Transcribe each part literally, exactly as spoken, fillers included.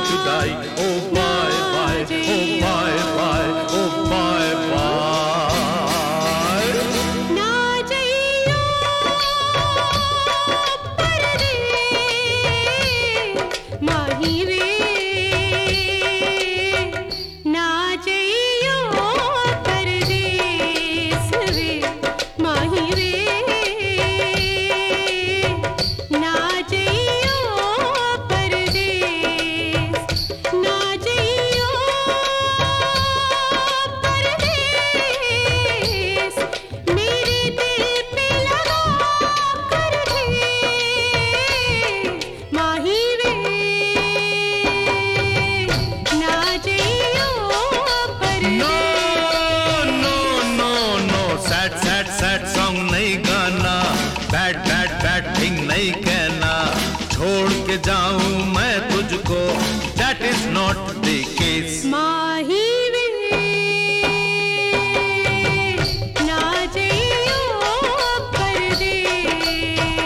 जुदाई। Oh bye bye, oh bye bye, oh bye bye. ना जइयो परदेस माही वे, ना जइयो परदेस वे माही वे, ना जइयो परदेस, ना जइयो परदेस, मेरे दिल पे लगा कर ठेस माही वे, ना जइयो no no no no, sad sad sad song नहीं गाना, बैड बैड बैड थिंग नहीं कहना। छोड़ के जाऊं मैं तुझको, that is not the case. माही वे, ना जइयो परदेस।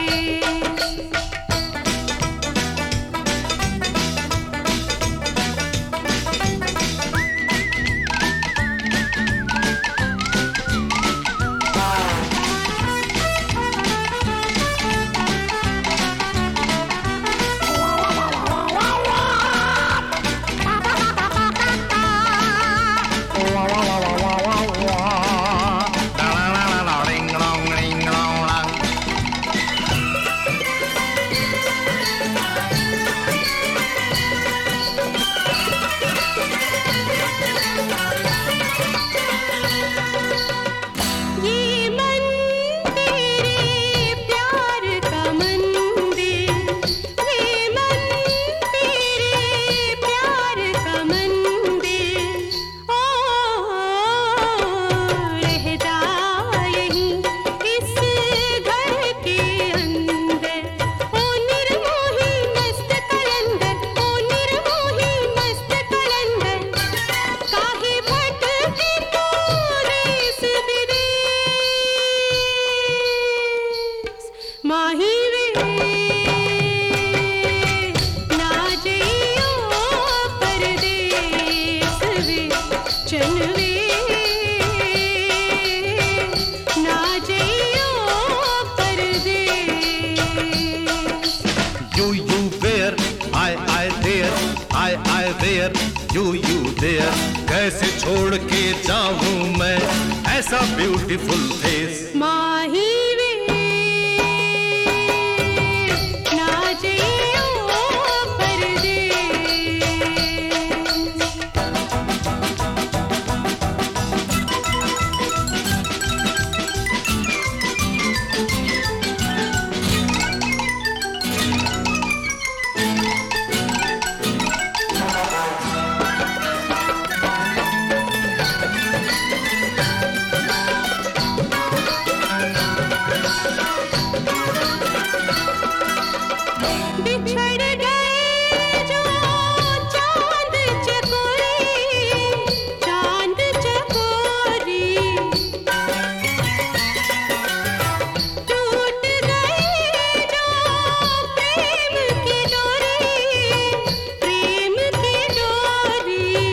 ये मन तेरे प्यार का मंदिर, ये मन तेरे प्यार का मंदिर, ओ रहता यहीं इस घर के अंदर, ओ निर्मोही मस्त कलंदर, ओ निर्मोही मस्त कलंदर, काहे भटके तू देश विदेश माही वे, ना जइयो परदेस वे चन वे, ना जइयो परदेस। You you there, I I there, I I there, you you there। कैसे छोड़ के जाऊं मैं ऐसा ब्यूटीफुल फेस। माही वे, ना जइयो परदेस। बिछड़ गए जो चांद चकोरी, चांद चकोरी, टूट गए जो प्रेम की डोरी, प्रेम की डोरी,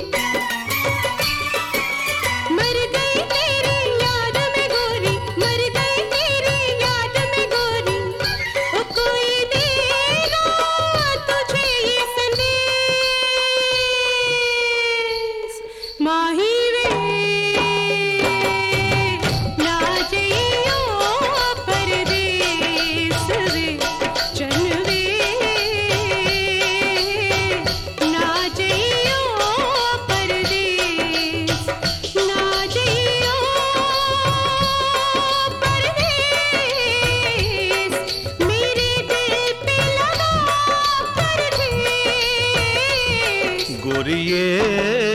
मर गई तेरी याद में गोरी, मर गई तेरी याद में गोरी, ओ कोई देगा तुझे ये संदेश माही वे, ना जइयो परदेस वे चन वे, ना जइयो परदेस, ना जइयो परदेस, मेरे दिल पे लगा कर ठेस गोरिये